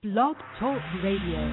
Blog Talk Radio.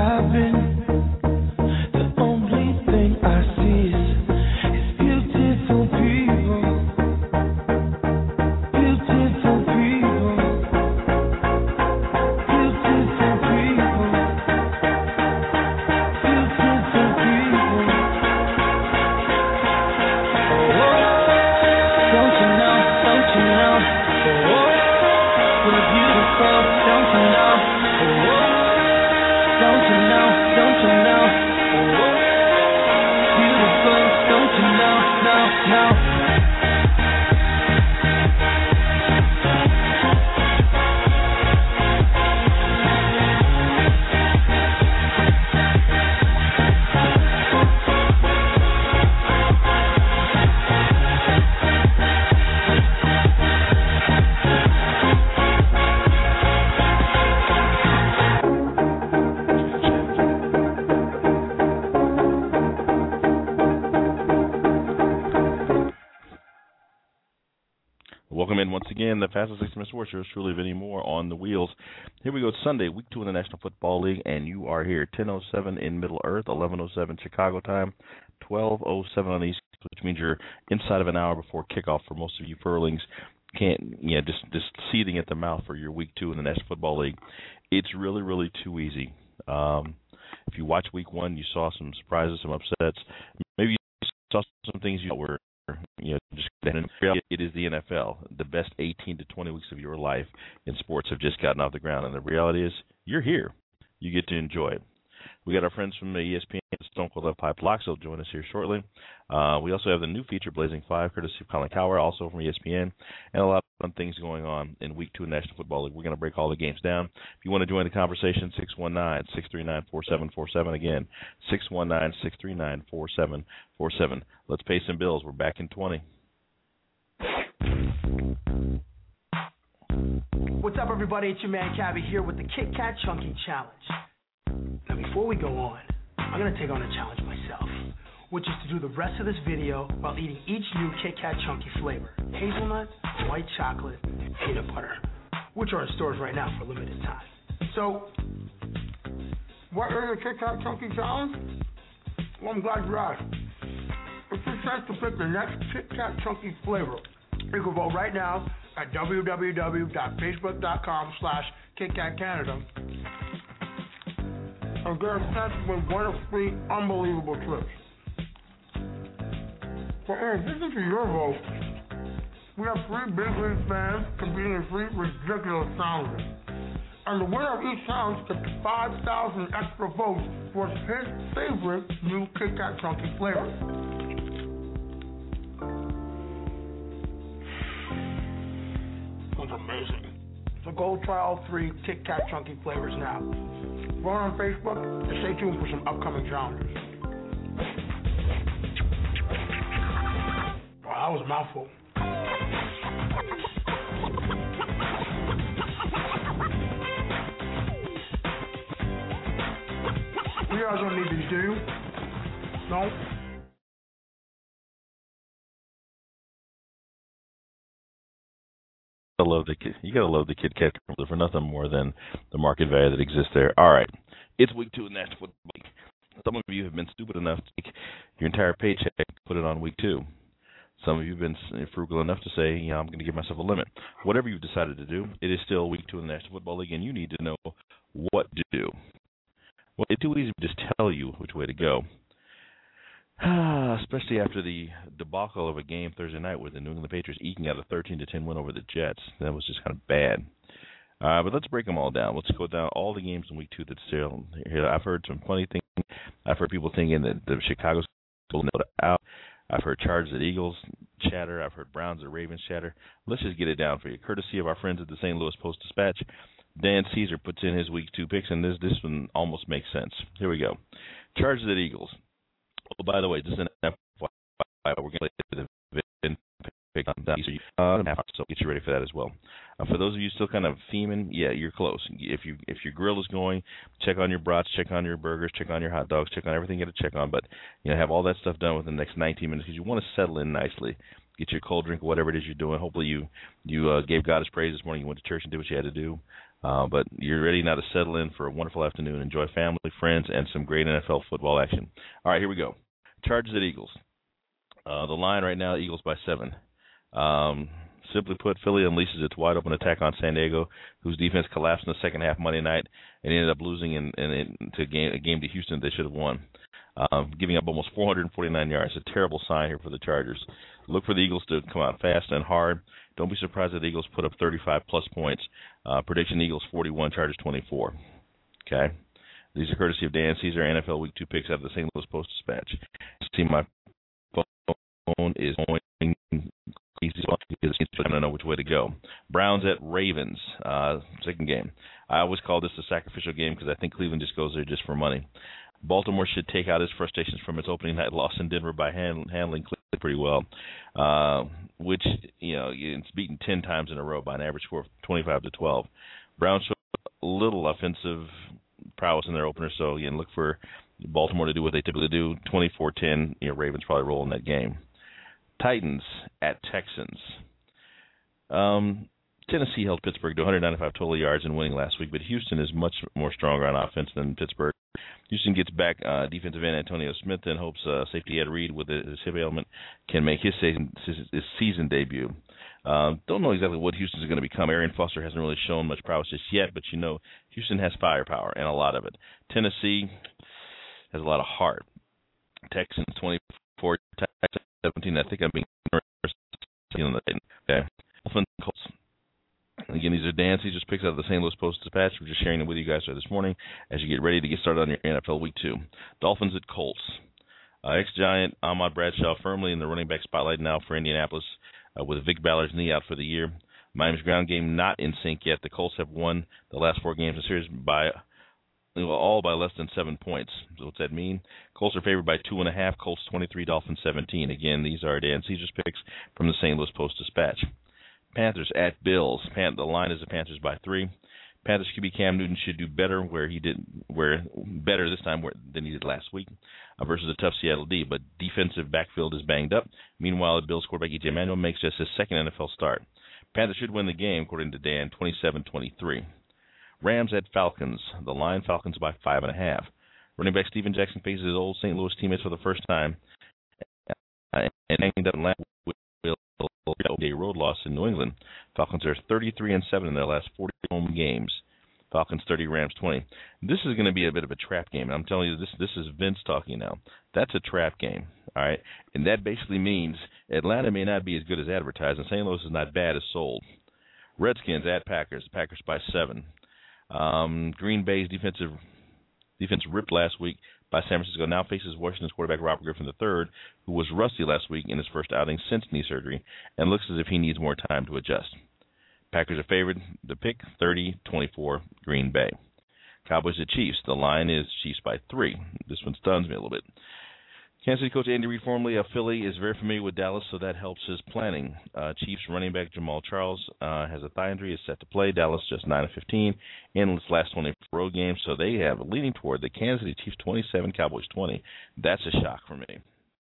The only thing I see is beautiful. Welcome in once again, the fastest 6-minute sports show, truly Vinny Moore on the wheels. Here we go, it's Sunday, week 2 in the National Football League, and you are here, 10:07 in Middle Earth, 11:07 Chicago time, 12:07 on the East, which means you're inside of an hour before kickoff for most of you furlings. Just seething at the mouth for your week 2 in the National Football League. It's really, really too easy. If you watch week 1, you saw some surprises, some upsets. Maybe you saw some things you were, just it is the NFL. The best 18 to 20 weeks of your life in sports have just gotten off the ground, and the reality is you're here. You get to enjoy it. We got our friends from ESPN, Stone Cold Left Pipe Locks. They'll join us here shortly. We also have the new feature, Blazing 5, courtesy of Colin Cowher, also from ESPN, and a lot of fun things going on in Week 2 in the National Football League. We're going to break all the games down. If you want to join the conversation, 619-639-4747. Again, 619-639-4747. Let's pay some bills. We're back in 20. What's up, everybody? It's your man, Cabby, here with the Kit Kat Chunky Challenge. Now, before we go on, I'm going to take on a challenge myself, which is to do the rest of this video while eating each new Kit Kat Chunky flavor, hazelnut, white chocolate, and peanut butter, which are in stores right now for a limited time. So, what is the Kit Kat Chunky Challenge? Well, I'm glad you asked. It's your chance to pick the next Kit Kat Chunky flavor. You can vote right now at www.facebook.com/KitKatCanada and get a chance to win one of 3 unbelievable trips. So, in addition to your vote, we have 3 Big League fans competing in 3 ridiculous challenges. And the winner of each challenge gets 5,000 extra votes for his favorite new Kit Kat Chunky flavor. That's amazing. So go try all 3 Kit Kat Chunky flavors now. Vote on Facebook and stay tuned for some upcoming challenges. Wow, that was a mouthful. You guys don't need these, do you? No? You gotta love the Kit Kat for nothing more than the market value that exists there. All right, it's week 2 in the National Football League. Some of you have been stupid enough to take your entire paycheck and put it on week 2. Some of you have been frugal enough to say, I'm going to give myself a limit. Whatever you've decided to do, it is still week 2 in the National Football League, and you need to know what to do. Well, it's too easy to just tell you which way to go. Especially after the debacle of a game Thursday night with the New England Patriots eking out a 13-10 win over the Jets. That was just kind of bad. But let's break them all down. Let's go down all the games in Week 2 that's still here. I've heard some funny things. I've heard people thinking that the Chicago's going to out. I've heard Chargers at Eagles chatter. I've heard Browns at Ravens chatter. Let's just get it down for you. Courtesy of our friends at the St. Louis Post-Dispatch, Dan Caesar puts in his Week 2 picks, and this one almost makes sense. Here we go. Chargers at Eagles. Oh, by the way, just an FYI, we're going to play the pick on that, so get you ready for that as well. For those of you still kind of theming, yeah, you're close. If your grill is going, check on your brats, check on your burgers, check on your hot dogs, check on everything you got to check on. But have all that stuff done within the next 19 minutes because you want to settle in nicely. Get your cold drink, whatever it is you're doing. Hopefully you gave God His praise this morning. You went to church and did what you had to do. But you're ready now to settle in for a wonderful afternoon. Enjoy family, friends, and some great NFL football action. All right, here we go. Chargers at Eagles. The line right now, Eagles by 7. Simply put, Philly unleashes its wide-open attack on San Diego, whose defense collapsed in the second half Monday night and ended up losing a game to Houston they should have won, giving up almost 449 yards. A terrible sign here for the Chargers. Look for the Eagles to come out fast and hard. Don't be surprised if the Eagles put up 35-plus points. Prediction Eagles 41, Chargers 24. Okay? These are courtesy of Dan Caesar, NFL Week 2 picks out of the St. Louis Post-Dispatch. See, my phone is going easy, so I don't know which way to go. Browns at Ravens, second game. I always call this a sacrificial game because I think Cleveland just goes there just for money. Baltimore should take out its frustrations from its opening night loss in Denver by handling Cleveland pretty well, which, it's beaten 10 times in a row by an average score of 25-12. Browns showed a little offensive prowess in their opener, so look for Baltimore to do what they typically do. 24-10, Ravens probably roll in that game. Titans at Texans. Tennessee held Pittsburgh to 195 total yards in winning last week, but Houston is much more stronger on offense than Pittsburgh. Houston gets back defensive end Antonio Smith and hopes safety Ed Reed with his hip ailment can make his season debut. Don't know exactly what Houston's going to become. Arian Foster hasn't really shown much prowess just yet, but Houston has firepower and a lot of it. Tennessee has a lot of heart. Texans 24, Texans 17. I think I'm being okay. Dolphins, Colts. Again, these are Dan Caesar's picks out of the St. Louis Post-Dispatch. We're just sharing them with you guys this morning as you get ready to get started on your NFL Week 2. Dolphins at Colts. Ex-Giant Ahmad Bradshaw firmly in the running back spotlight now for Indianapolis with Vic Ballard's knee out for the year. Miami's ground game not in sync yet. The Colts have won the last 4 games in the series all by less than 7 points. So what's that mean? Colts are favored by 2.5. Colts 23, Dolphins 17. Again, these are Dan Caesar's picks from the St. Louis Post-Dispatch. Panthers at Bills. The line is the Panthers by 3. Panthers QB Cam Newton should do better better this time than he did last week versus a tough Seattle D. But defensive backfield is banged up. Meanwhile, the Bills quarterback E.J. Manuel makes just his second NFL start. Panthers should win the game, according to Dan, 27-23. Rams at Falcons. The line, Falcons by 5.5. Running back Steven Jackson faces his old St. Louis teammates for the first time and ended up last week. A road loss in New England. Falcons are 33-7 in their last 40 home games. Falcons 30, Rams 20. This is going to be a bit of a trap game. I'm telling you, this is Vince talking now. That's a trap game, all right? And that basically means Atlanta may not be as good as advertised, and St. Louis is not bad as sold. Redskins at Packers. Packers by 7. Green Bay's defense ripped last week by San Francisco now faces Washington's quarterback Robert Griffin III, who was rusty last week in his first outing since knee surgery and looks as if he needs more time to adjust. Packers are favored to pick 30-24 Green Bay. Cowboys at Chiefs. The line is Chiefs by 3. This one stuns me a little bit. Kansas City coach Andy Reid, formerly of Philly, is very familiar with Dallas, so that helps his planning. Chiefs running back Jamal Charles has a thigh injury, is set to play. Dallas just 9-15 in its last 20 road games, so they have leaning toward the Kansas City Chiefs 27, Cowboys 20. That's a shock for me.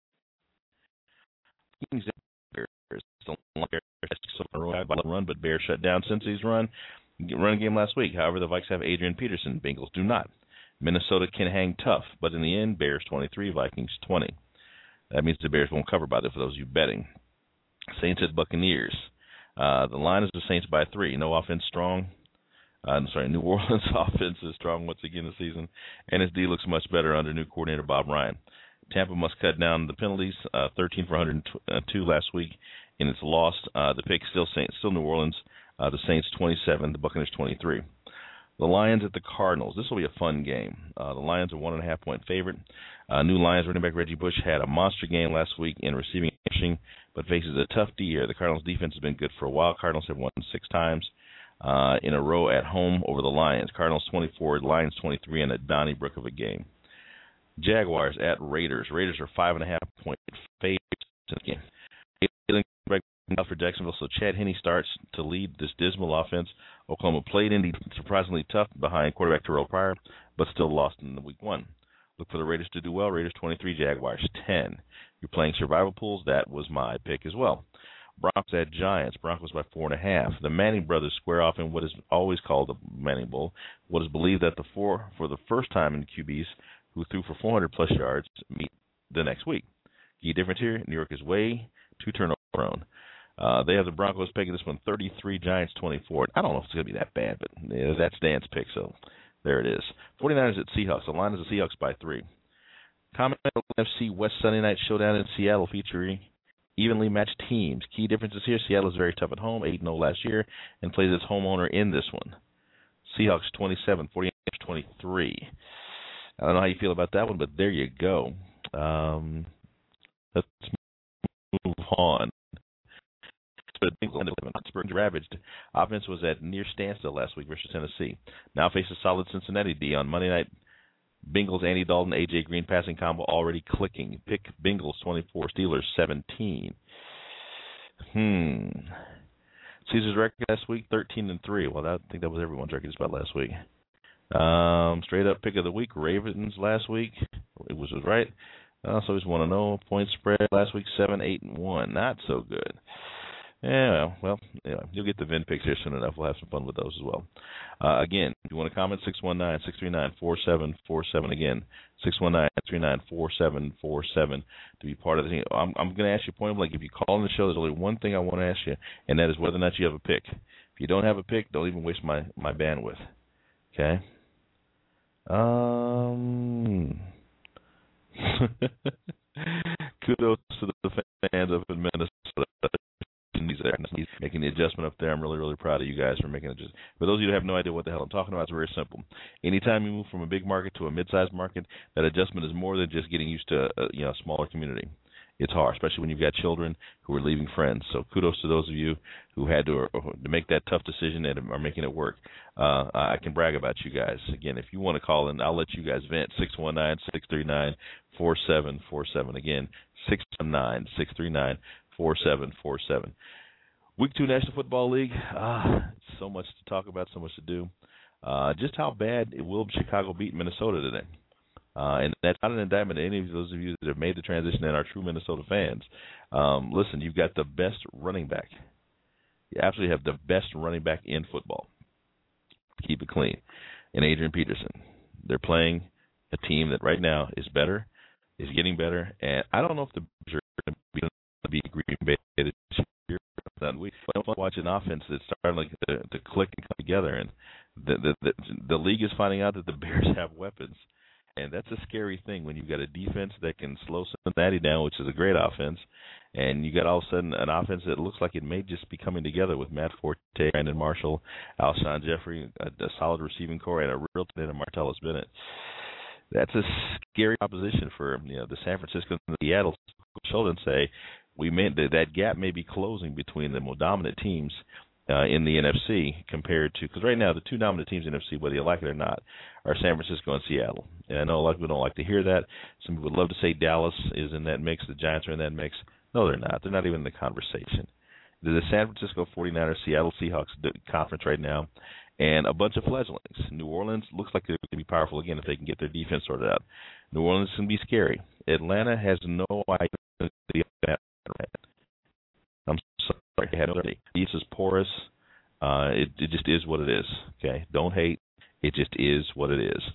Run, but Bears shut down Cincy's run game last week. However, the Vikes have Adrian Peterson. Bengals do not. Minnesota can hang tough, but in the end, Bears 23, Vikings 20. That means the Bears won't cover by that for those of you betting. Saints at Buccaneers. The line is the Saints by 3. No offense strong. New Orleans offense is strong once again this season, and its D looks much better under new coordinator Bob Ryan. Tampa must cut down the penalties, 13 for 102 last week, and it's lost. The pick still New Orleans. The Saints 27, the Buccaneers 23. The Lions at the Cardinals. This will be a fun game. The Lions are 1.5-point favorite. New Lions running back Reggie Bush had a monster game last week in receiving and rushing, but faces a tough D here. The Cardinals' defense has been good for a while. Cardinals have won 6 times in a row at home over the Lions. Cardinals 24, Lions 23, and a Donnybrook of a game. Jaguars at Raiders. Raiders are 5.5-point favorites in the game. For Jacksonville, so Chad Henne starts to lead this dismal offense. Oklahoma played Indy surprisingly tough behind quarterback Terrell Pryor, but still lost in the week 1. Look for the Raiders to do well. Raiders 23, Jaguars 10. You're playing survival pools. That was my pick as well. Broncos at Giants. Broncos by 4.5. The Manning brothers square off in what is always called the Manning Bowl. What is believed that for the first time in QBs who threw for 400-plus yards meet the next week. Key difference here, New York is way too turnover prone. They have the Broncos picking this one 33, Giants 24. I don't know if it's going to be that bad, but that's Dan's pick, so there it is. 49ers at Seahawks. The line is the Seahawks by 3. Continental NFC West Sunday night showdown in Seattle featuring evenly matched teams. Key differences here, Seattle is very tough at home, 8-0 last year, and plays its homeowner in this one. Seahawks 27, 49ers 23. I don't know how you feel about that one, but there you go. Let's move on. Pittsburgh's ravaged offense was at near standstill last week versus Tennessee. Now faces solid Cincinnati D on Monday night. Bengals, Andy Dalton, A.J. Green passing combo already clicking. Pick Bengals 24, Steelers 17. Caesar's record last week 13-3. Well, I think that was everyone's record just about last week. Straight up pick of the week, Ravens last week. It was right. So he's 1-0. Point spread last week 7-8-1. Not so good. Yeah, well, anyway, you'll get the VIN picks here soon enough. We'll have some fun with those as well. Again, if you want to comment, 619-639-4747. Again, 619-639-4747 to be part of the team. I'm going to ask you point blank, if you call in the show, there's only one thing I want to ask you, and that is whether or not you have a pick. If you don't have a pick, don't even waste my bandwidth. Okay? Kudos to the fans up in Minnesota. He's making the adjustment up there. I'm really, really proud of you guys for making it. For those of you who have no idea what the hell I'm talking about, it's very simple. Anytime you move from a big market to a mid-sized market, that adjustment is more than just getting used to a smaller community. It's hard, especially when you've got children who are leaving friends. So kudos to those of you who had to make that tough decision and are making it work. I can brag about you guys. Again, if you want to call in, I'll let you guys vent. 619-639-4747. Again, 619-639-4747. Week 2 National Football League, so much to talk about, so much to do. Just how bad will Chicago beat Minnesota today? And that's not an indictment of any of those of you that have made the transition and are true Minnesota fans. Listen, you've got the best running back. You absolutely have the best running back in football. Keep it clean. And Adrian Peterson. They're playing a team that right now is better, is getting better, and I don't know if the Bears are going to be Green Bay this year. We don't watch an offense that's starting to click and come together, and the league is finding out that the Bears have weapons, and that's a scary thing when you've got a defense that can slow Cincinnati down, which is a great offense, and you got all of a sudden an offense that looks like it may just be coming together with Matt Forte, Brandon Marshall, Alshon Jeffrey, a solid receiving core, and a real tight end, Martellus Bennett. That's a scary opposition for the San Francisco and the Seattle. Children say we meant that gap may be closing between the more dominant teams in the NFC compared to, because right now the two dominant teams in the NFC, whether you like it or not, are San Francisco and Seattle. And I know a lot of people don't like to hear that. Some people would love to say Dallas is in that mix, the Giants are in that mix. No, they're not. They're not even in the conversation. They're the San Francisco 49ers, Seattle Seahawks conference right now, and a bunch of fledglings. New Orleans looks like they're going to be powerful again if they can get their defense sorted out. New Orleans can be scary. Atlanta has no idea. I'm sorry. The East is porous. It just is what it is. Okay, don't hate. It just is what it is.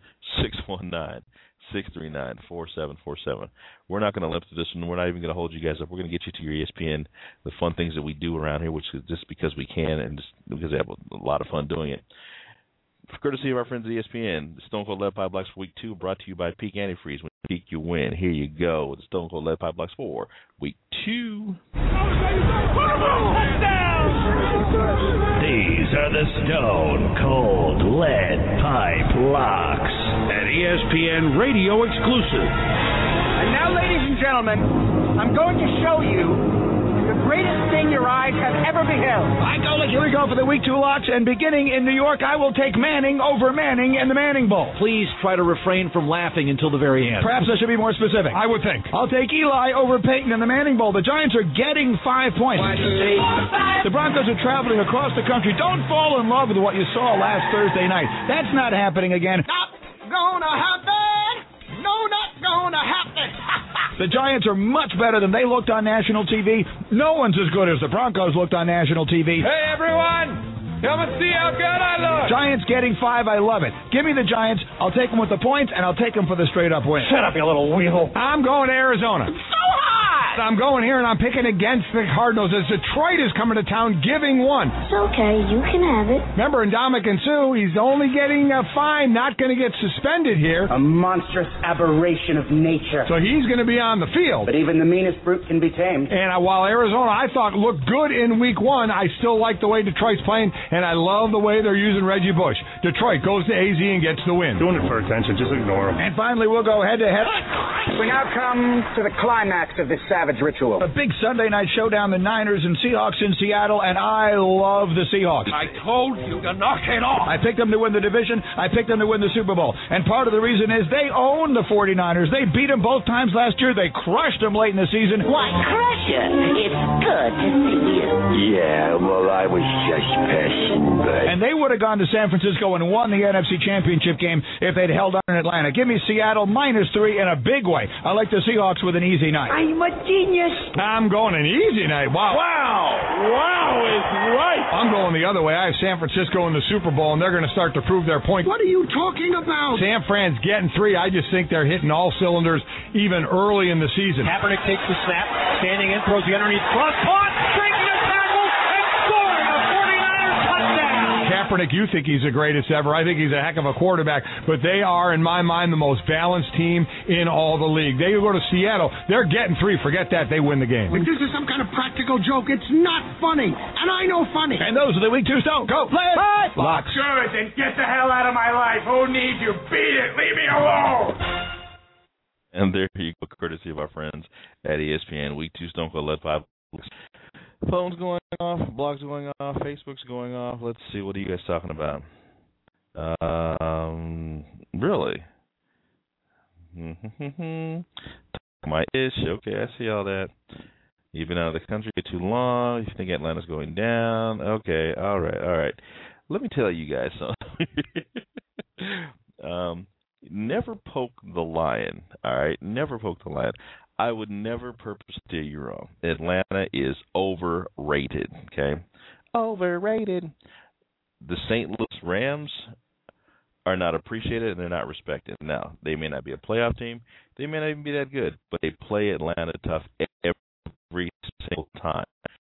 619-639-4747. We're not going to limp to this one. We're not even going to hold you guys up. We're going to get you to your ESPN, the fun things that we do around here, which is just because we can and just because they have a lot of fun doing it. Courtesy of our friends at ESPN, the Stone Cold Lead Pipe Blocks for Week 2, brought to you by Peak Antifreeze. When you peak, you win. Here you go with the Stone Cold Lead Pipe Blocks for Week 2. These are the Stone Cold Lead Pipe Blocks, an ESPN radio exclusive. And now, ladies and gentlemen, I'm going to show you the greatest thing your eyes have ever beheld. Here we go for the Week 2 locks, and beginning in New York, I will take Manning over Manning in the Manning Bowl. Please try to refrain from laughing until the very end. Perhaps I should be more specific. I would think. I'll take Eli over Peyton in the Manning Bowl. The Giants are getting 5 points. The Broncos are traveling across the country. Don't fall in love with what you saw last Thursday night. That's not happening again. Not gonna happen. No, not gonna happen. The Giants are much better than they looked on national TV. No one's as good as the Broncos looked on national TV. Hey, everyone! Come and see how good I look! Giants getting 5, I love it. Give me the Giants. I'll take them with the points, and I'll take them for the straight-up win. Shut up, you little weasel. I'm going to Arizona. So hot! I'm going here, and I'm picking against the Cardinals as Detroit is coming to town giving one. It's okay. You can have it. Remember, Ndamukong Suh, he's only getting a fine, not going to get suspended here. A monstrous aberration of nature. So he's going to be on the field. But even the meanest brute can be tamed. And while Arizona, I thought, looked good in Week 1, I still like the way Detroit's playing, and I love the way they're using Reggie Bush. Detroit goes to AZ and gets the win. Doing it for attention, just ignore him. And finally, we'll go head-to-head. We now come to the climax of this savage ritual. A big Sunday night showdown, the Niners and Seahawks in Seattle, and I love the Seahawks. I told you to knock it off. I picked them to win the division. I picked them to win the Super Bowl. And part of the reason is they own the 49ers. They beat them both times last year. They crushed them late in the season. Why, Crusher, it's good to see you. Yeah, well, I was just pissed, but... And they would have gone to San Francisco and won the NFC Championship game if they'd held on in Atlanta. Give me Seattle -3 in a big way. I like the Seahawks with an easy night. I'm a genius. I'm going an easy night. Wow. Wow is right. I'm going the other way. I have San Francisco in the Super Bowl, and they're going to start to prove their point. What are you talking about? San Fran's getting 3. I just think they're hitting all cylinders even early in the season. Kaepernick takes the snap, standing in, throws the underneath cross, caught, breaking a tackle, and scoring a 49ers touchdown. Kaepernick, you think he's the greatest ever. I think he's a heck of a quarterback, but they are, in my mind, the most balanced team in all the league. They go to Seattle, they're getting 3. Forget that. They win the game. If this is some kind of practical joke, it's not funny. And I know funny. And those are the Week 2 Stone Cold Lead Locks. Good, then get the hell out of my life. Who needs you? Beat it. Leave me alone. And there you go, courtesy of our friends at ESPN. Week 2 Stone Cold Lead 5. Phones going off, blogs going off, Facebook's going off. Let's see, what are you guys talking about? Really? My ish. Okay, I see all that. You've been out of the country too long. You think Atlanta's going down. Okay, all right. Let me tell you guys something. Never poke the lion, all right? Never poke the lion. I would never purposely steer you wrong. Atlanta is overrated, okay? Overrated. The St. Louis Rams are not appreciated and they're not respected. Now, they may not be a playoff team. They may not even be that good, but they play Atlanta tough every single time.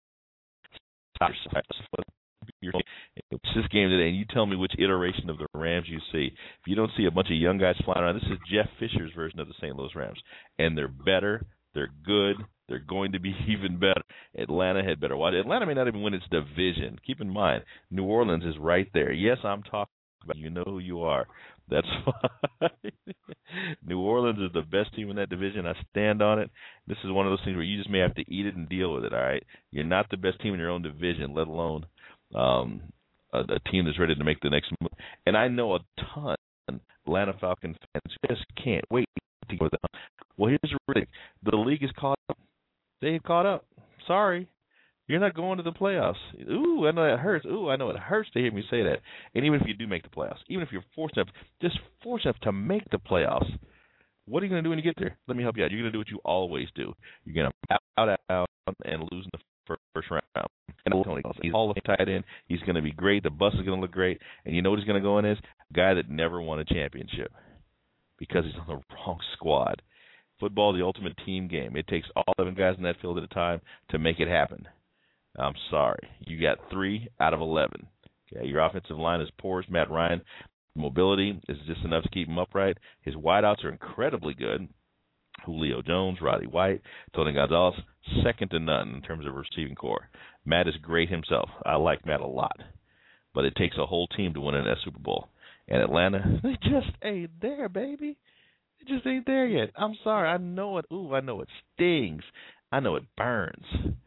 It's this game today, and you tell me which iteration of the Rams you see. If you don't see a bunch of young guys flying around, this is Jeff Fisher's version of the St. Louis Rams. And they're better, they're good, they're going to be even better. Atlanta had better watch. Atlanta may not even win its division. Keep in mind, New Orleans is right there. Yes, I'm talking about you know who you are. That's fine. New Orleans is the best team in that division. I stand on it. This is one of those things where you just may have to eat it and deal with it, all right? You're not the best team in your own division, let alone a team that's ready to make the next move. And I know a ton of Atlanta Falcon fans just can't wait to go down. Well, here's the thing. The league is caught up. They've caught up. Sorry. You're not going to the playoffs. Ooh, I know that hurts. Ooh, I know it hurts to hear me say that. And even if you do make the playoffs, even if you're fortunate enough to make the playoffs, what are you going to do when you get there? Let me help you out. You're going to do what you always do. You're going to out and lose in the first round. And he's all tied in. He's going to be great. The bus is going to look great. And you know what he's going to go in as? A guy that never won a championship because he's on the wrong squad. Football is the ultimate team game. It takes all 11 guys in that field at a time to make it happen. I'm sorry. You got 3 out of 11. Okay, your offensive line is poor as Matt Ryan. Mobility is just enough to keep him upright. His wideouts are incredibly good. Julio Jones, Roddy White, Tony Gonzalez, second to none in terms of receiving core. Matt is great himself. I like Matt a lot. But it takes a whole team to win in that Super Bowl. And Atlanta, they just ain't there, baby. They just ain't there yet. I'm sorry. I know it. Ooh, I know it stings. I know it burns.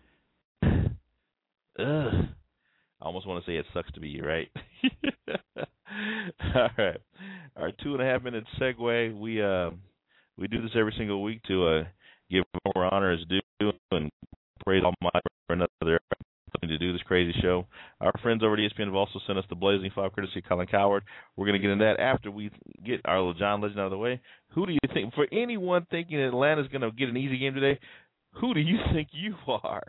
Ugh. I almost want to say it sucks to be you, right? All right. Our 2.5-minute segue. We do this every single week to give more honor as due and praise Almighty for another opportunity to do this crazy show. Our friends over at ESPN have also sent us the Blazing 5 courtesy of Colin Coward. We're going to get into that after we get our John Legend out of the way. Who do you think, for anyone thinking that Atlanta's going to get an easy game today, who do you think you are?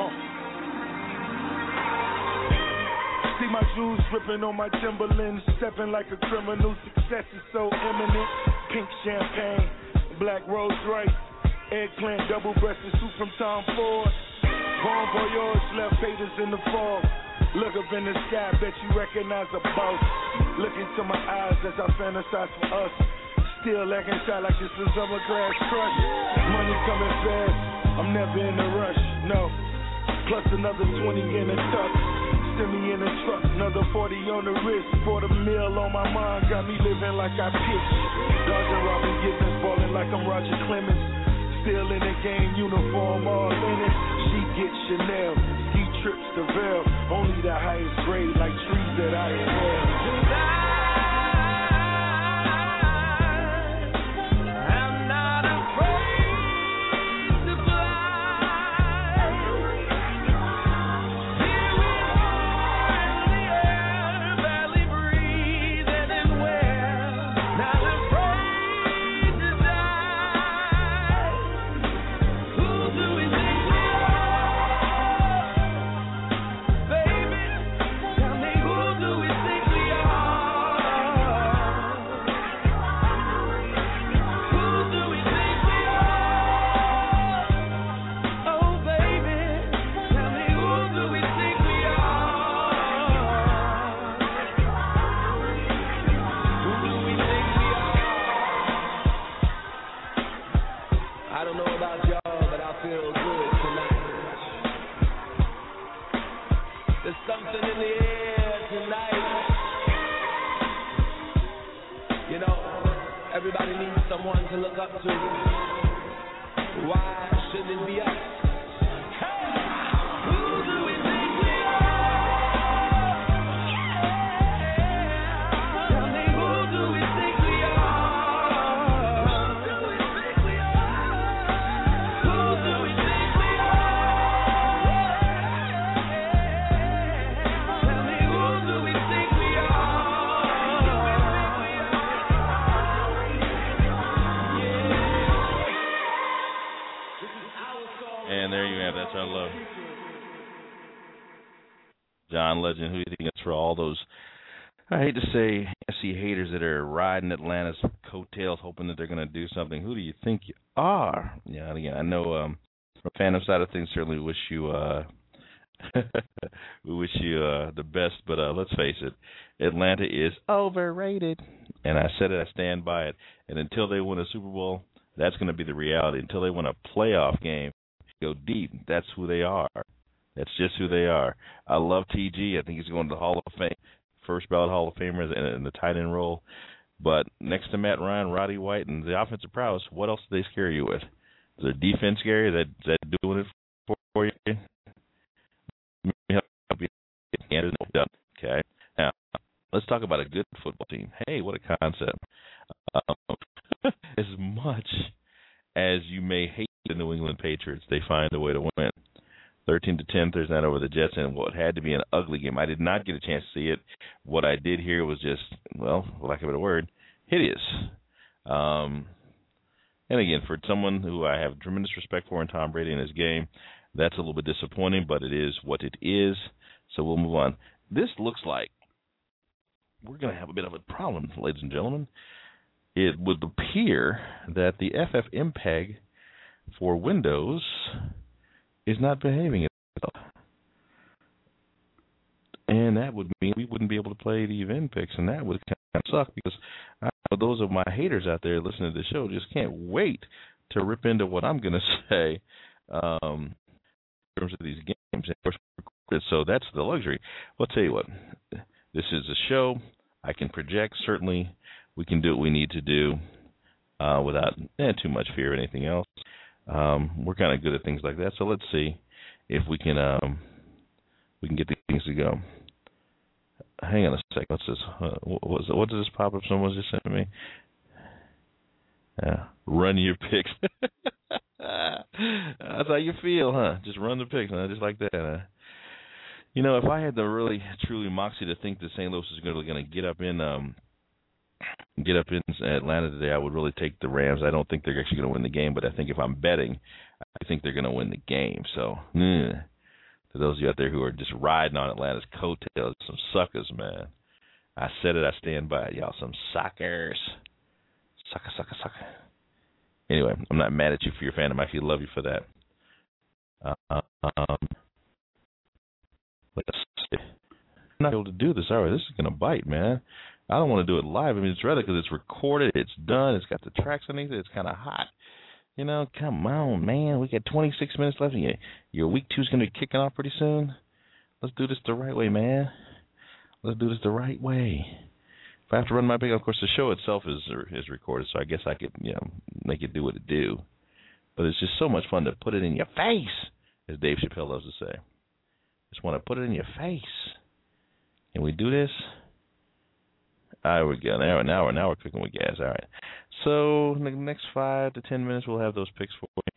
See my jewels dripping on my Timberlands, stepping like a criminal. Success is so imminent. Pink champagne, black Rolls Royce, eggplant, double-breasted suit from Tom Ford. Bon voyage, left haters in the fall. Look up in the sky, bet you recognize a boss. Look into my eyes as I fantasize for us. Still acting shy like this is summer class crush. Money coming fast, I'm never in a rush, no. Plus another 20 in a tuck. Send me in a truck, another 40 on the wrist. $250 on my mind, got me living like I pitch. Dodging Robin Givens, balling like I'm Roger Clemens. Still in the game, uniform, all in it. She gets Chanel, ski trips to Vail. Only the highest grade, like trees that I inhale. John Legend, who do you think it's for all those, I hate to say, SC haters that are riding Atlanta's coattails hoping that they're going to do something? Who do you think you are? Yeah, and again, I know from the Phantom side of things, certainly wish you we wish you the best, but let's face it, Atlanta is overrated. And I said it, I stand by it. And until they win a Super Bowl, that's going to be the reality. Until they win a playoff game, go deep, that's who they are. That's just who they are. I love TG. I think he's going to the Hall of Fame, first ballot Hall of Famers in the tight end role. But next to Matt Ryan, Roddy White, and the offensive prowess, what else do they scare you with? Is their defense scary? Is that doing it for you? Okay. Now, let's talk about a good football team. Hey, what a concept. As much as you may hate the New England Patriots, they find a way to win. 13-10 Thursday night over the Jets in what had to be an ugly game. I did not get a chance to see it. What I did hear was just, well, for lack of a better word, hideous. And again, for someone who I have tremendous respect for in Tom Brady and his game, that's a little bit disappointing, but it is what it is. So we'll move on. This looks like we're going to have a bit of a problem, ladies and gentlemen. It would appear that the FFmpeg for Windows is not behaving at all. And that would mean we wouldn't be able to play the event picks, and that would kind of suck because I know those of my haters out there listening to the show just can't wait to rip into what I'm going to say in terms of these games. So that's the luxury. Well, I'll tell you what. This is a show. I can project. Certainly, we can do what we need to do without too much fear or anything else. We're kind of good at things like that. So let's see if we can get these things to go. Hang on a sec. What's this? What does this pop up? Someone just sent me. Run your picks. That's how you feel, huh? Just run the picks, huh? Just like that. Huh? You know, if I had the really, truly moxie to think that St. Louis is going to get up in Atlanta today, I would really take the Rams. I don't think they're actually going to win the game, but I think if I'm betting, I think they're going to win the game. So, To those of you out there who are just riding on Atlanta's coattails, some suckers, man. I said it, I stand by it, y'all. Some suckers. Sucker. Anyway, I'm not mad at you for your fandom. I actually love you for that. Let's see. I'm not able to do this. All right, this is going to bite, man. I don't want to do it live. I mean, it's rather because it's recorded, it's done, it's got the tracks underneath it, it's kind of hot. You know, come on, man. We got 26 minutes left. Your week 2 is going to be kicking off pretty soon. Let's do this the right way, man. Let's do this the right way. If I have to run my pick, of course, the show itself is recorded, so I guess I could, make it do what it do. But it's just so much fun to put it in your face, as Dave Chappelle loves to say. Just want to put it in your face. Can we do this? There we go. Now we're cooking with gas. All right. So in the next 5 to 10 minutes, we'll have those picks for you.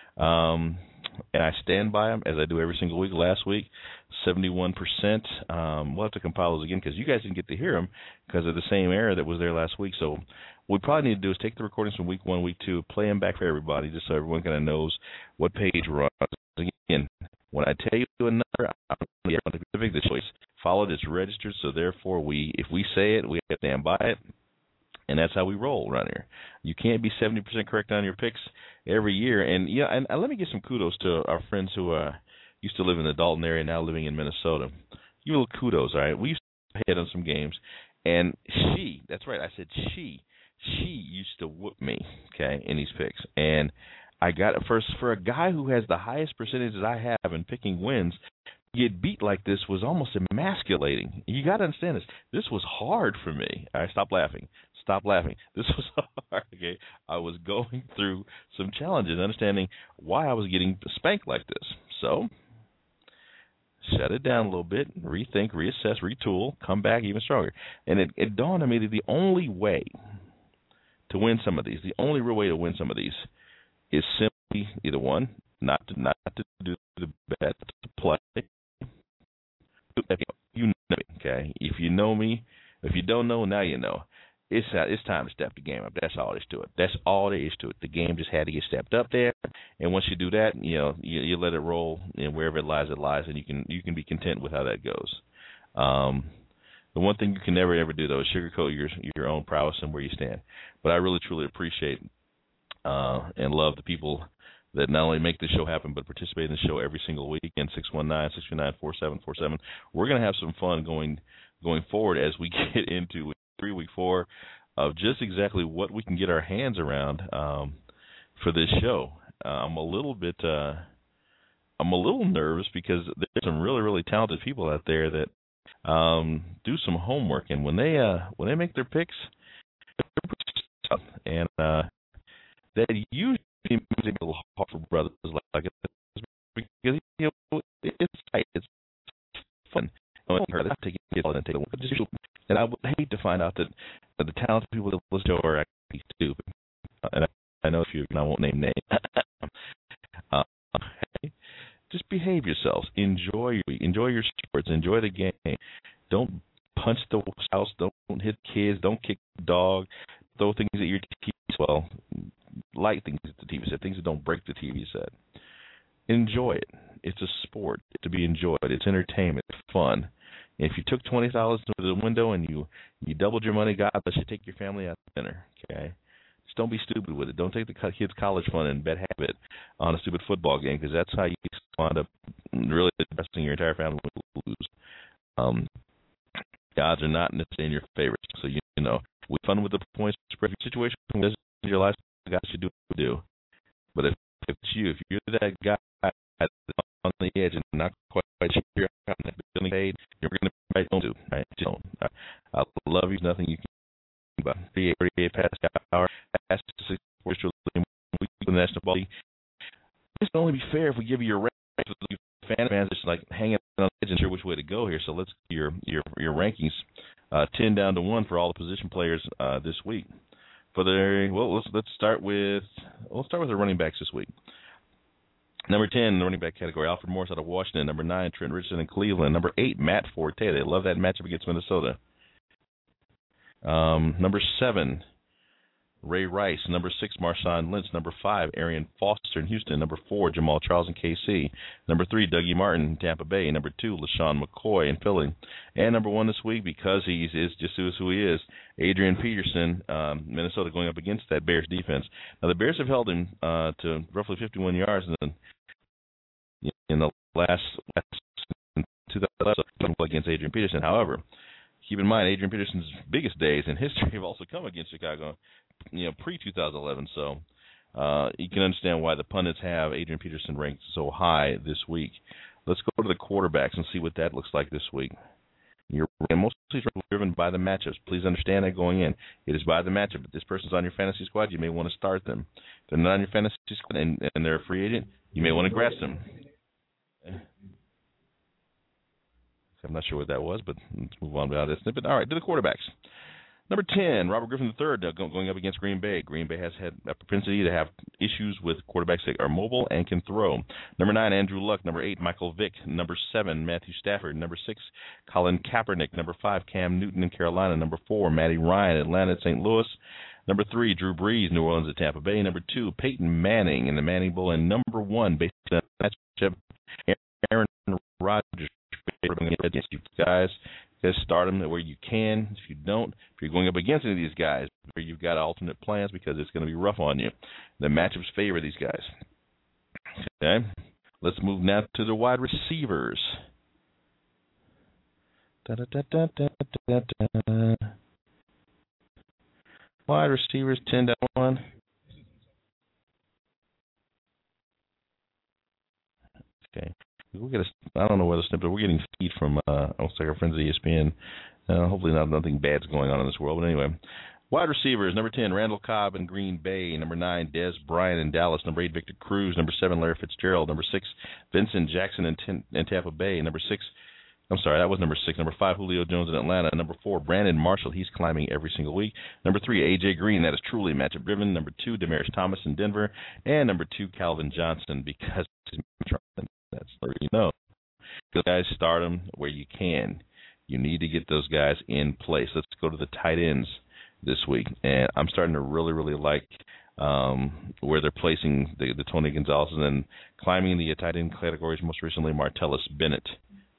And I stand by them, as I do every single week. Last week, 71%. We'll have to compile those again because you guys didn't get to hear them because of the same error that was there last week. So what we probably need to do is take the recordings from week 1, week 2, play them back for everybody just so everyone kind of knows what page we're on. Again, when I tell you a number, I'm going to pick the choice. Follow it, it's registered, so therefore if we say it, we have to stand by it. And that's how we roll around here. You can't be 70% correct on your picks every year. And and let me give some kudos to our friends who used to live in the Dalton area, now living in Minnesota. You little kudos, all right? We used to hit on some games, and that's right, I said she used to whoop me, okay, in these picks. And I got it first for a guy who has the highest percentages I have in picking wins. Get beat like this was almost emasculating. You got to understand this. This was hard for me. All right, stop laughing. This was hard, okay? I was going through some challenges, understanding why I was getting spanked like this. So, shut it down a little bit, rethink, reassess, retool, come back even stronger. And it dawned on me that the only way to win some of these, the only real way to win some of these is simply either one, not to do the bet, to play. You know me, okay? If you know me, if you don't know, now you know. It's time to step the game up. That's all there is to it. That's all there is to it. The game just had to get stepped up there, and once you do that, you let it roll, and wherever it lies, and you can be content with how that goes. The one thing you can never ever do though is sugarcoat your own prowess and where you stand. But I really truly appreciate and love the people that not only make the show happen, but participate in the show every single week. And 619-629-4747. We're going to have some fun going forward as we get into week 4 of just exactly what we can get our hands around for this show. I'm a little nervous because there's some really, really talented people out there that do some homework, and when they make their picks, they're pretty tough, and that usually makes it a little hard for brothers like it because it's tight, it's fun. And I would hate to find out that the talented people that listen to are actually stupid. And I know a few, and I won't name names. Just behave yourselves. Enjoy your sports. Enjoy the game. Don't punch the house. Don't hit kids. Don't kick the dog. Throw things at your TV set. Well, light things at the TV set. Things that don't break the TV set. Enjoy it. It's a sport to be enjoyed. It's entertainment. It's fun. If you took $20 to the window and you doubled your money, God bless you, take your family out to dinner, okay? Just don't be stupid with it. Don't take the kids' college fund and bet half of it on a stupid football game because that's how you wind up really depressing your entire family when you lose. Odds are not necessarily in your favor. So, we fun with the points spread situation. This is your life. God should do what you do. But if it's if you're that guy on the edge and not quite sure how to getting paid, you're going to be right to, right? Don't. I love you. Nothing you can do about 38 past hour. Past 6 sports the National Ball League. This can only be fair if we give you your rankings. The fans just like hanging on the edge and sure which way to go here. So let's get your rankings 10 down to 1 for all the position players this week. Let's start with the running backs this week. Number 10 in the running back category, Alfred Morris out of Washington. Number 9, Trent Richardson in Cleveland. Number 8, Matt Forte. They love that matchup against Minnesota. Number 7, Ray Rice. Number 6, Marshawn Lynch. Number 5, Arian Foster in Houston. Number 4, Jamal Charles in KC. Number 3, Dougie Martin in Tampa Bay. Number 2, LaShawn McCoy in Philly. And number 1 this week, because he is just who he is, Adrian Peterson, Minnesota, going up against that Bears defense. Now, the Bears have held him to roughly 51 yards in the last 2011 against Adrian Peterson. However, keep in mind, Adrian Peterson's biggest days in history have also come against Chicago, pre-2011. So you can understand why the pundits have Adrian Peterson ranked so high this week. Let's go to the quarterbacks and see what that looks like this week. You're mostly driven by the matchups. Please understand that going in. It is by the matchup. If this person's on your fantasy squad, you may want to start them. If they're not on your fantasy squad and they're a free agent, you may want to grasp them. I'm not sure what that was, but let's move on without this snippet. All right, to the quarterbacks. Number 10, Robert Griffin III, going up against Green Bay. Green Bay has had a propensity to have issues with quarterbacks that are mobile and can throw. Number 9, Andrew Luck. Number 8, Michael Vick. Number 7, Matthew Stafford. Number 6, Colin Kaepernick. Number 5, Cam Newton in Carolina. Number 4, Matty Ryan, Atlanta at St. Louis. Number 3, Drew Brees, New Orleans at Tampa Bay. Number 2, Peyton Manning in the Manning Bowl. And number 1, based on that matchup, Aaron Rodgers. Against you guys start them where you can. If you don't, if you're going up against any of these guys, where you've got alternate plans because it's going to be rough on you. The matchups favor these guys. Okay, let's move now to the wide receivers. Wide receivers 10-1. Okay. We'll get I don't know where the snippet. We're getting feed from looks like our friends at ESPN. Hopefully nothing bad's going on in this world. But anyway, wide receivers, number 10, Randall Cobb in Green Bay. Number 9, Dez Bryant in Dallas. Number 8, Victor Cruz. Number 7, Larry Fitzgerald. Number 6, Vincent Jackson in Tampa Bay. Number 6, I'm sorry, that was number 6. Number 5, Julio Jones in Atlanta. Number 4, Brandon Marshall. He's climbing every single week. Number 3, A.J. Green. That is truly matchup driven. Number 2, Demaryius Thomas in Denver. And number 2, Calvin Johnson, because that's where you know. Guys, start them where you can. You need to get those guys in place. Let's go to the tight ends this week. And I'm starting to really, really like where they're placing the Tony Gonzalez, and then climbing the tight end categories, most recently Martellus Bennett.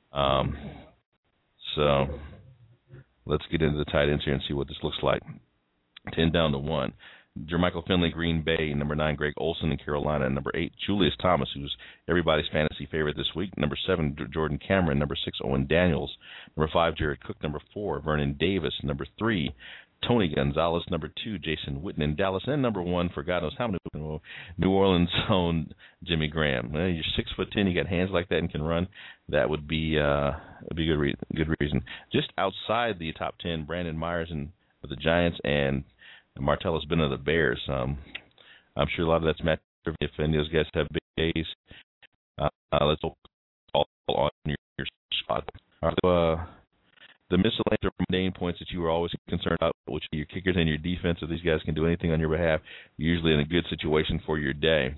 So let's get into the tight ends here and see what this looks like. 10-1. Jermichael Finley, Green Bay. Number 9, Greg Olsen in Carolina. Number 8, Julius Thomas, who's everybody's fantasy favorite this week. Number 7, Jordan Cameron. Number 6, Owen Daniels. Number 5, Jared Cook. Number 4, Vernon Davis. Number 3, Tony Gonzalez. Number 2, Jason Witten in Dallas. And number 1, for God knows how many, New Orleans' own Jimmy Graham. Well, you're 6'10", you got hands like that and can run. That would be a good reason. Just outside the top 10, Brandon Myers of the Giants and Martellus Bennett of the Bears. I'm sure a lot of that's matched if any of those guys have big days. Let's all on your spot. The miscellaneous or mundane points that you were always concerned about, which are your kickers and your defense, if these guys can do anything on your behalf, you're usually in a good situation for your day.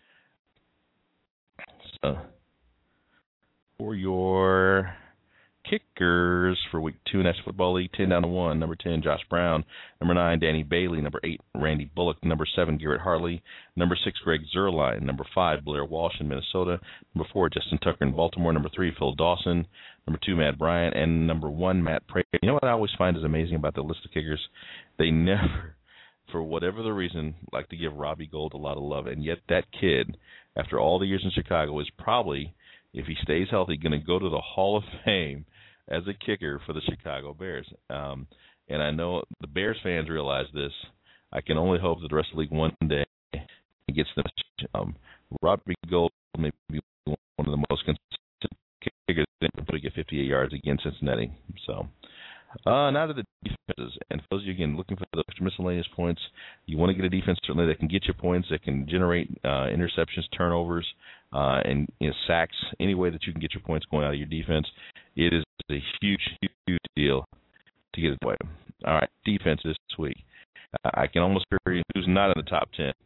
So, for your kickers for Week 2 National Football League, 10-1. Number 10, Josh Brown. Number 9, Danny Bailey. Number 8, Randy Bullock. Number 7, Garrett Hartley. Number 6, Greg Zuerlein. Number 5, Blair Walsh in Minnesota. Number 4, Justin Tucker in Baltimore. Number 3, Phil Dawson. Number 2, Matt Bryant. And number 1, Matt Prater. You know what I always find is amazing about the list of kickers? They never, for whatever the reason, like to give Robbie Gould a lot of love. And yet that kid, after all the years in Chicago, is probably, if he stays healthy, going to go to the Hall of Fame as a kicker for the Chicago Bears. And I know the Bears fans realize this. I can only hope that the rest of the league one day gets them. Robbie Gould may be one of the most consistent kickers to get 58 yards against Cincinnati. So now to the defenses. And for those of you, again, looking for those miscellaneous points, you want to get a defense certainly that can get you points, that can generate interceptions, turnovers, and sacks, any way that you can get your points going out of your defense. It is a huge, huge deal to get it that way. All right, defense this week. I can almost hear who's not in the top 10.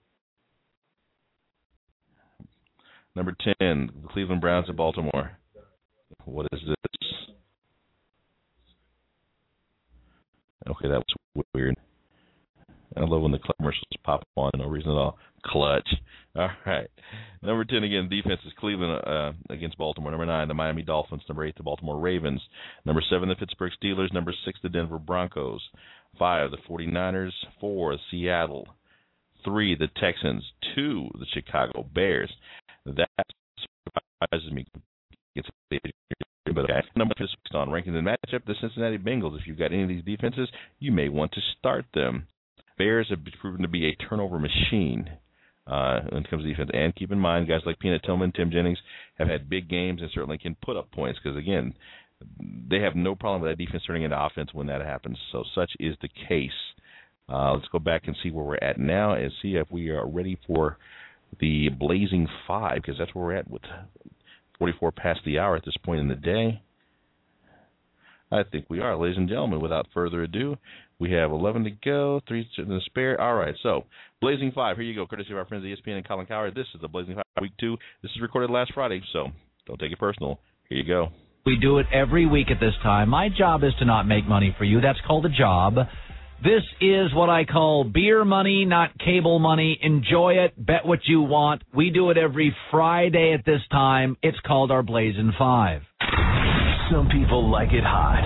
Number 10, the Cleveland Browns of Baltimore. What is this? Okay, that was weird. I love when the commercials pop on for no reason at all. Clutch. All right. Number 10, again, defense is Cleveland against Baltimore. Number 9, the Miami Dolphins. Number 8, the Baltimore Ravens. Number 7, the Pittsburgh Steelers. Number 6, the Denver Broncos. 5, the 49ers. 4, Seattle. 3, the Texans. 2, the Chicago Bears. That surprises me. But number 6 on ranking the matchup, the Cincinnati Bengals. If you've got any of these defenses, you may want to start them. Bears have proven to be a turnover machine when it comes to defense. And keep in mind, guys like Peanut Tillman, Tim Jennings have had big games and certainly can put up points because, again, they have no problem with that defense turning into offense when that happens. So such is the case. Let's go back and see where we're at now and see if we are ready for the Blazing 5, because that's where we're at with 44 past the hour at this point in the day. I think we are, ladies and gentlemen. Without further ado, we have 11 to go, 3 in the spare. All right, so Blazing 5, here you go, courtesy of our friends at ESPN and Colin Cowherd. This is the Blazing 5 Week 2. This is recorded last Friday, so don't take it personal. Here you go. We do it every week at this time. My job is to not make money for you. That's called a job. This is what I call beer money, not cable money. Enjoy it. Bet what you want. We do it every Friday at this time. It's called our Blazing 5. Some people like it hot.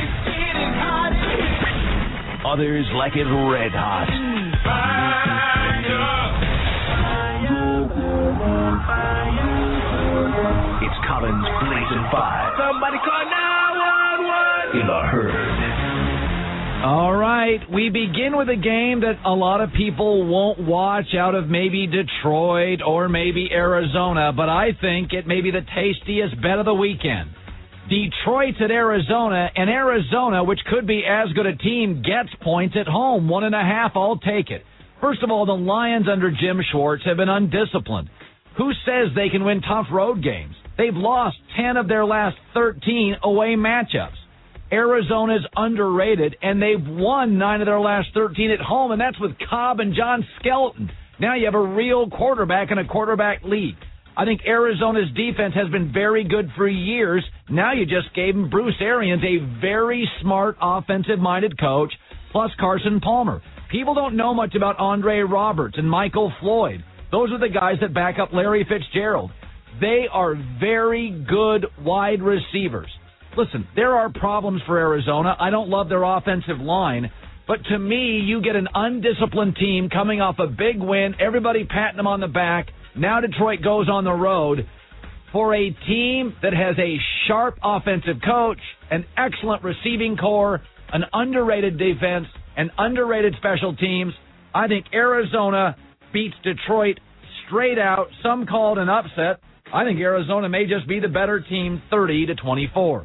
Others like it red hot. It's Colin's Blazing 5. Somebody call 911. In the herd. All right, we begin with a game that a lot of people won't watch out of maybe Detroit or maybe Arizona, but I think it may be the tastiest bet of the weekend. Detroit's at Arizona, and Arizona, which could be as good a team, gets points at home. 1.5, I'll take it. First of all, the Lions under Jim Schwartz have been undisciplined. Who says they can win tough road games? They've lost 10 of their last 13 away matchups. Arizona's underrated, and they've won 9 of their last 13 at home, and that's with Cobb and John Skelton. Now you have a real quarterback in a quarterback league. I think Arizona's defense has been very good for years. Now you just gave him Bruce Arians, a very smart offensive-minded coach, plus Carson Palmer. People don't know much about Andre Roberts and Michael Floyd. Those are the guys that back up Larry Fitzgerald. They are very good wide receivers. Listen, there are problems for Arizona. I don't love their offensive line. But to me, you get an undisciplined team coming off a big win, everybody patting them on the back. Now Detroit goes on the road for a team that has a sharp offensive coach, an excellent receiving core, an underrated defense, and underrated special teams. I think Arizona beats Detroit straight out. Some call it an upset. I think Arizona may just be the better team, 30-24.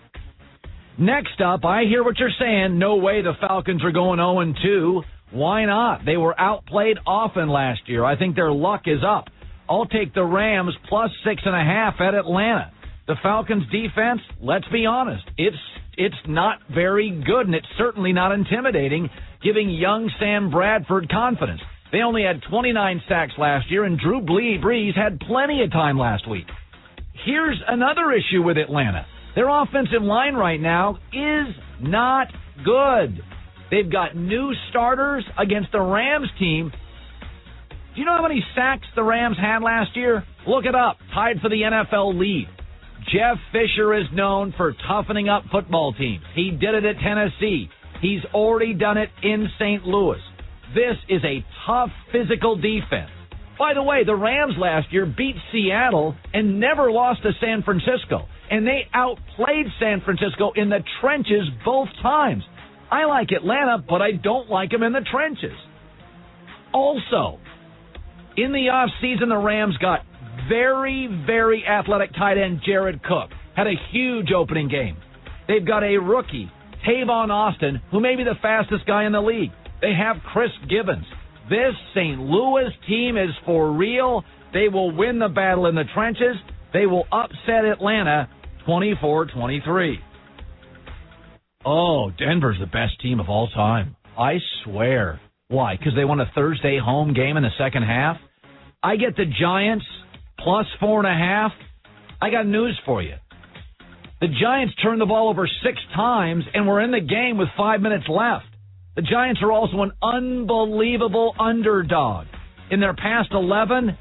Next up, I hear what you're saying. No way the Falcons are going 0-2. Why not? They were outplayed often last year. I think their luck is up. I'll take the Rams plus 6.5 at Atlanta. The Falcons' defense, let's be honest, it's not very good, and it's certainly not intimidating, giving young Sam Bradford confidence. They only had 29 sacks last year, and Drew Brees had plenty of time last week. Here's another issue with Atlanta. Their offensive line right now is not good. They've got new starters against the Rams team. Do you know how many sacks the Rams had last year? Look it up. Tied for the NFL lead. Jeff Fisher is known for toughening up football teams. He did it at Tennessee. He's already done it in St. Louis. This is a tough physical defense. By the way, the Rams last year beat Seattle and never lost to San Francisco. And they outplayed San Francisco in the trenches both times. I like Atlanta, but I don't like them in the trenches. Also, in the offseason, the Rams got very, very athletic tight end Jared Cook. Had a huge opening game. They've got a rookie, Tavon Austin, who may be the fastest guy in the league. They have Chris Gibbons. This St. Louis team is for real. They will win the battle in the trenches. They will upset Atlanta 24-23. Oh, Denver's the best team of all time. I swear. Why? Because they won a Thursday home game in the second half? I get the Giants plus 4.5. I got news for you. The Giants turned the ball over 6 times and were in the game with 5 minutes left. The Giants are also an unbelievable underdog. In their past 11,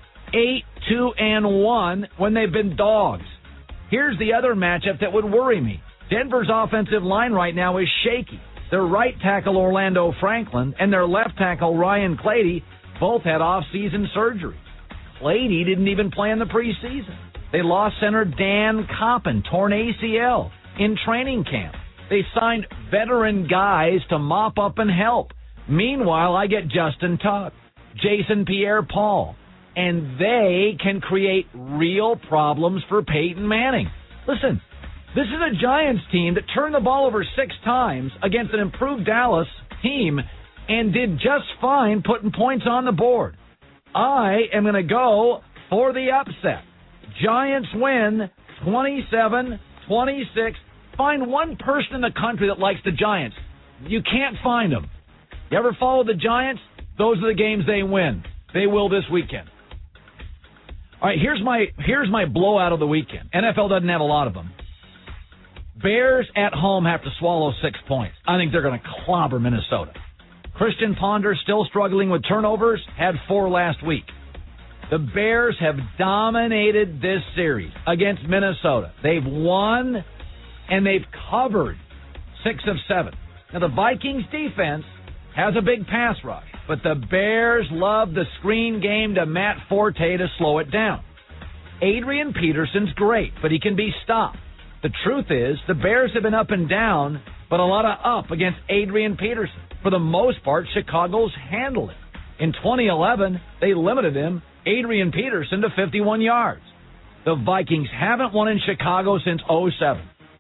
8-2-1 when they've been dogs. Here's the other matchup that would worry me. Denver's offensive line right now is shaky. Their right tackle, Orlando Franklin, and their left tackle, Ryan Clady, both had off-season surgery. Clady didn't even play in the preseason. They lost center Dan Coppin, torn ACL, in training camp. They signed veteran guys to mop up and help. Meanwhile, I get Justin Tuck, Jason Pierre-Paul, and they can create real problems for Peyton Manning. Listen, this is a Giants team that turned the ball over 6 times against an improved Dallas team and did just fine putting points on the board. I am going to go for the upset. Giants win 27-26. Find one person in the country that likes the Giants. You can't find them. You ever follow the Giants? Those are the games they win. They will this weekend. All right, here's my blowout of the weekend. NFL doesn't have a lot of them. Bears at home have to swallow 6 points. I think they're going to clobber Minnesota. Christian Ponder still struggling with turnovers, had 4 last week. The Bears have dominated this series against Minnesota. They've won and they've covered 6 of 7. Now, the Vikings defense has a big pass rush, but the Bears love the screen game to Matt Forte to slow it down. Adrian Peterson's great, but he can be stopped. The truth is, the Bears have been up and down, but a lot of up against Adrian Peterson. For the most part, Chicago's handled it. In 2011, they limited him, Adrian Peterson, to 51 yards. The Vikings haven't won in Chicago since 2007.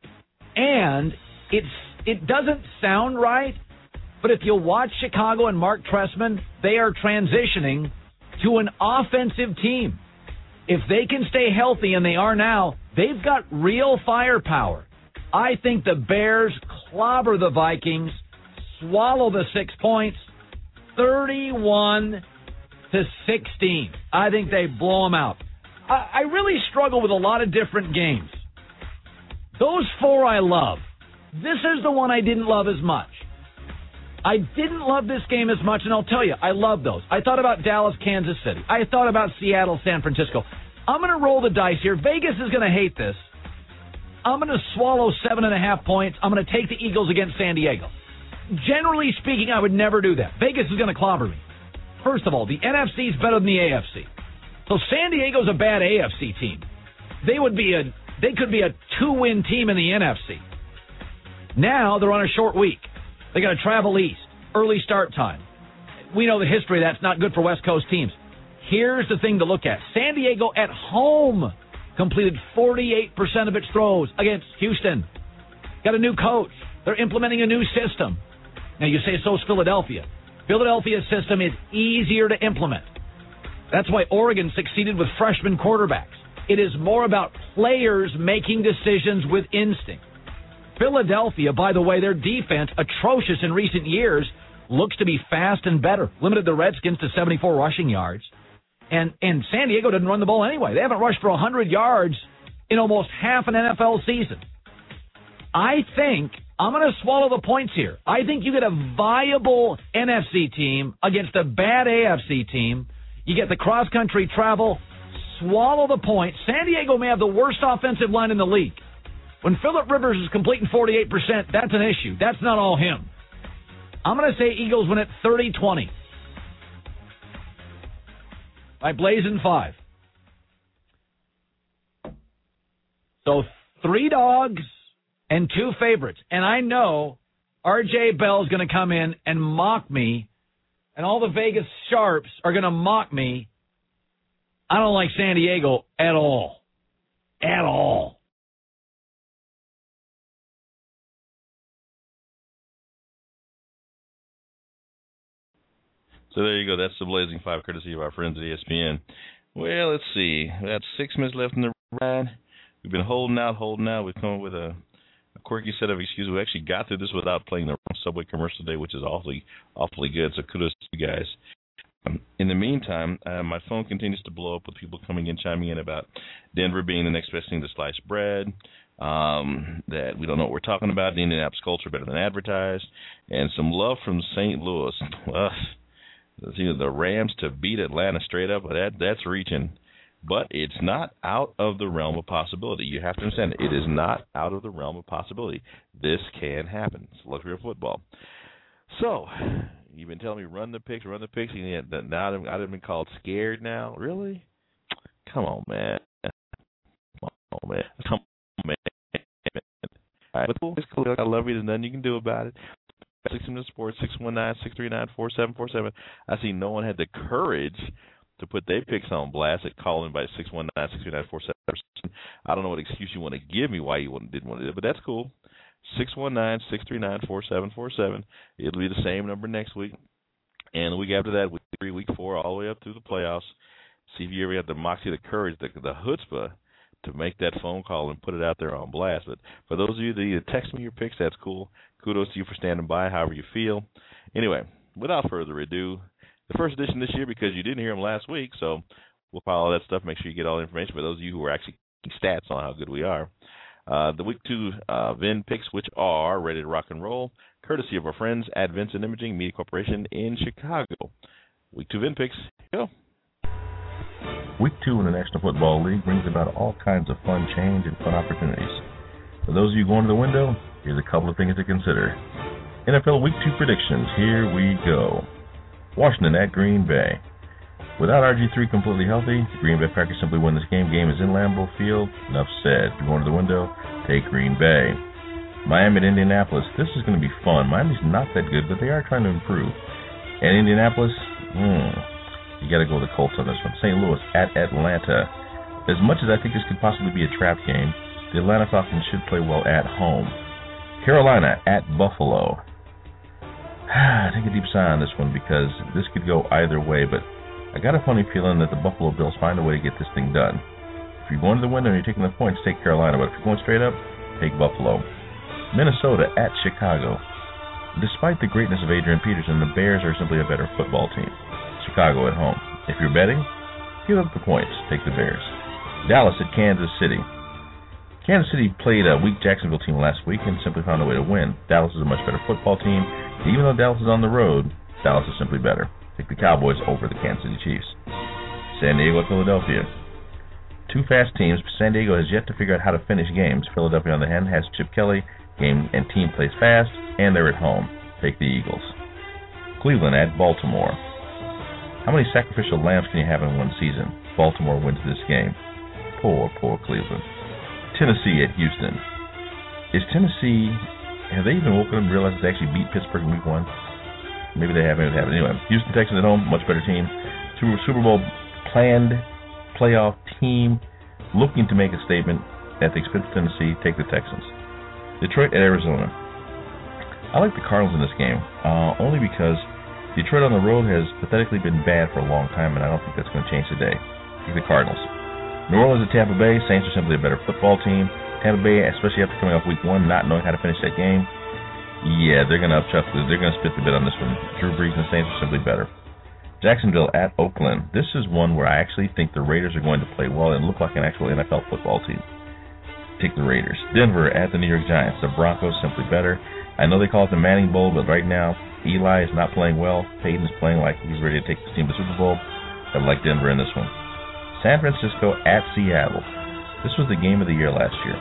And it doesn't sound right, but if you watch Chicago and Mark Trestman, they are transitioning to an offensive team. If they can stay healthy, and they are now, they've got real firepower. I think the Bears clobber the Vikings, swallow the 6 points, 31-16. I think they blow them out. I really struggle with a lot of different games. Those 4 I love. This is the one I didn't love as much. I didn't love this game as much, and I'll tell you, I love those. I thought about Dallas, Kansas City. I thought about Seattle, San Francisco. I'm going to roll the dice here. Vegas is going to hate this. I'm going to swallow 7.5 points. I'm going to take the Eagles against San Diego. Generally speaking, I would never do that. Vegas is going to clobber me. First of all, the NFC is better than the AFC. So San Diego's a bad AFC team. They could be a 2-win team in the NFC. Now they're on a short week. They got to travel east, early start time. We know the history. That's not good for West Coast teams. Here's the thing to look at. San Diego at home completed 48% of its throws against Houston. Got a new coach. They're implementing a new system. Now you say so's Philadelphia. Philadelphia's system is easier to implement. That's why Oregon succeeded with freshman quarterbacks. It is more about players making decisions with instinct. Philadelphia, by the way, their defense, atrocious in recent years, looks to be fast and better. Limited the Redskins to 74 rushing yards. And San Diego didn't run the ball anyway. They haven't rushed for 100 yards in almost half an NFL season. I think I'm going to swallow the points here. I think you get a viable NFC team against a bad AFC team. You get the cross-country travel, swallow the points. San Diego may have the worst offensive line in the league. When Phillip Rivers is completing 48%, that's an issue. That's not all him. I'm going to say Eagles win it 30-20. By Blazing 5. So 3 dogs and 2 favorites. And I know R.J. Bell's going to come in and mock me, and all the Vegas sharps are going to mock me. I don't like San Diego at all. At all. So there you go. That's the Blazing 5, courtesy of our friends at ESPN. Well, let's see. We got 6 minutes left in the ride. We've been holding out. We've come up with a quirky set of excuses. We actually got through this without playing the Subway commercial today, which is awfully good. So kudos to you guys. In the meantime, my phone continues to blow up with people coming in, chiming in about Denver being the next best thing to sliced bread. that we don't know what we're talking about. The Indianapolis Colts are better than advertised. And some love from St. Louis. The Rams to beat Atlanta straight up, that's reaching. But it's not out of the realm of possibility. You have to understand it is not out of the realm of possibility. This can happen. It's luxury of football. So, you've been telling me run the picks, and now I've been called scared now? Really? Come on, man. Come on, man. All right, but it's cool. I love you. There's nothing you can do about it. 6 Minutes Sports, 619-639-4747. I see no one had the courage to put their picks on blast at calling by 619-639-4747. I don't know what excuse you want to give me why you didn't want to do it, but that's cool. 619-639-4747. It'll be the same number next week. And the week after that, week 3, week 4, all the way up through the playoffs. See if you ever have the moxie, the courage, the chutzpah to make that phone call and put it out there on blast. But for those of you that either text me your picks, that's cool. Kudos to you for standing by, however you feel. Anyway, without further ado, the first edition this year, because you didn't hear them last week, so we'll file all that stuff, make sure you get all the information for those of you who are actually keeping stats on how good we are. The Week 2 VIN picks, which are ready to rock and roll, courtesy of our friends at Vincent Imaging Media Corporation in Chicago. Week 2 VIN picks, go. Week 2 in the National Football League brings about all kinds of fun change and fun opportunities. For those of you going to the window, here's a couple of things to consider. NFL Week 2 predictions, here we go. Washington at Green Bay. Without RG3 completely healthy, the Green Bay Packers simply win this game. Game is in Lambeau Field. Enough said. If you're going to the window, take Green Bay. Miami at Indianapolis. This is going to be fun. Miami's not that good, but they are trying to improve. And Indianapolis, you got to go with the Colts on this one. St. Louis at Atlanta. As much as I think this could possibly be a trap game, the Atlanta Falcons should play well at home. Carolina at Buffalo. I take a deep sigh on this one because this could go either way, but I got a funny feeling that the Buffalo Bills find a way to get this thing done. If you're going to the window and you're taking the points, take Carolina, but if you're going straight up, take Buffalo. Minnesota at Chicago. Despite the greatness of Adrian Peterson, the Bears are simply a better football team. Chicago at home. If you're betting, give up the points. Take the Bears. Dallas at Kansas City. Kansas City played a weak Jacksonville team last week and simply found a way to win. Dallas is a much better football team. Even though Dallas is on the road, Dallas is simply better. Take the Cowboys over the Kansas City Chiefs. San Diego at Philadelphia. Two fast teams. San Diego has yet to figure out how to finish games. Philadelphia, on the hand, has Chip Kelly. Game and team plays fast, and they're at home. Take the Eagles. Cleveland at Baltimore. How many sacrificial lambs can you have in one season? Baltimore wins this game. Poor Cleveland. Tennessee at Houston. Is Tennessee, have they even woken up and realized they actually beat Pittsburgh in Week 1? Maybe they have, maybe they haven't. Anyway, Houston Texans at home, much better team. Super Bowl planned playoff team looking to make a statement at the expense of Tennessee. Take the Texans. Detroit at Arizona. I like the Cardinals in this game, only because Detroit on the road has pathetically been bad for a long time, and I don't think that's going to change today. Take the Cardinals. New Orleans at Tampa Bay. Saints are simply a better football team. Tampa Bay, especially after coming off Week 1, not knowing how to finish that game, yeah, they're going to upchuck. They're going to spit the bit on this one. Drew Brees and the Saints are simply better. Jacksonville at Oakland. This is one where I actually think the Raiders are going to play well and look like an actual NFL football team. Take the Raiders. Denver at the New York Giants. The Broncos simply better. I know they call it the Manning Bowl, but right now Eli is not playing well. Peyton is playing like he's ready to take the team to the Super Bowl. I like Denver in this one. San Francisco at Seattle. This was the game of the year last year.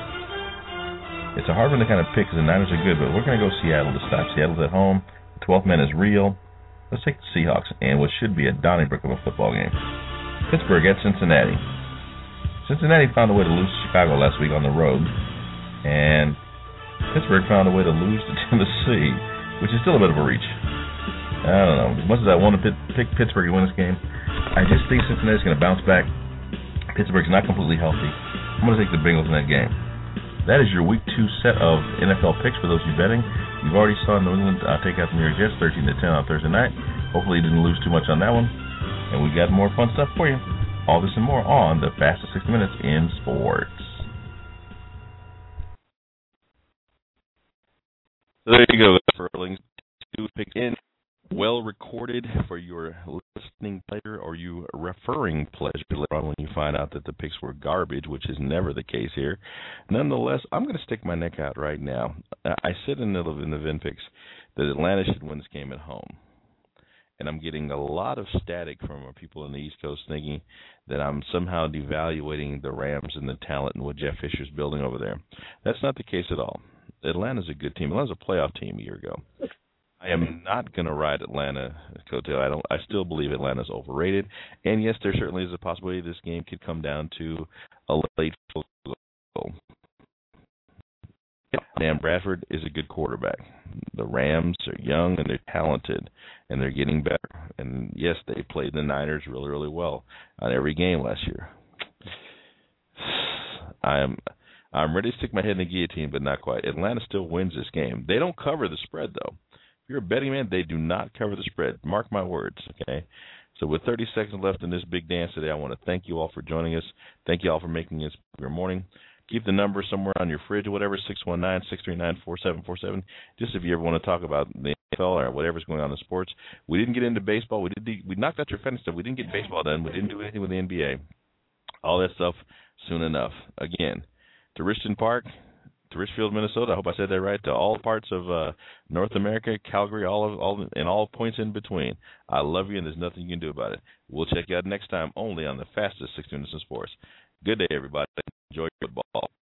It's a hard one to kind of pick because the Niners are good, but we're going to go Seattle this time. Seattle's at home. The 12th man is real. Let's take the Seahawks and what should be a Donnybrook of a football game. Pittsburgh at Cincinnati. Cincinnati found a way to lose to Chicago last week on the road, and Pittsburgh found a way to lose to Tennessee, which is still a bit of a reach. I don't know. As much as I want to pick Pittsburgh to win this game, I just think Cincinnati's going to bounce back. Pittsburgh's not completely healthy. I'm going to take the Bengals in that game. That is your Week 2 set of NFL picks for those of you betting. You've already saw New England take out the New York Jets 13-10 on Thursday night. Hopefully you didn't lose too much on that one. And we've got more fun stuff for you. All this and more on the fastest 60 minutes in sports. There you go. For links to pick in, well recorded for your listening pleasure or you referring pleasure later on when you find out that the picks were garbage, which is never the case here. Nonetheless, I'm going to stick my neck out right now. I said in the VinPicks that Atlanta should win this game at home. And I'm getting a lot of static from people in the East Coast thinking that I'm somehow devaluating the Rams and the talent and what Jeff Fisher's building over there. That's not the case at all. Atlanta's a good team. Atlanta's a playoff team a year ago. I am not going to ride Atlanta coattail. I still believe Atlanta's overrated. And yes, there certainly is a possibility this game could come down to a late field goal. Dan Bradford is a good quarterback. The Rams are young and they're talented and they're getting better. And yes, they played the Niners really, really well on every game last year. I'm ready to stick my head in the guillotine, but not quite. Atlanta still wins this game. They don't cover the spread, though. If you're a betting man, they do not cover the spread. Mark my words, okay? So with 30 seconds left in this big dance today, I want to thank you all for joining us. Thank you all for making this your morning. Keep the number somewhere on your fridge or whatever, 619-639-4747. Just if you ever want to talk about the NFL or whatever's going on in sports. We didn't get into baseball. We knocked out your fantasy stuff. We didn't get baseball done. We didn't do anything with the NBA. All that stuff soon enough. Again, to Richmond Park, to Richfield, Minnesota. I hope I said that right. To all parts of North America, Calgary, all points in between. I love you, and there's nothing you can do about it. We'll check you out next time only on the fastest 60 Minutes in Sports. Good day, everybody. Enjoy football.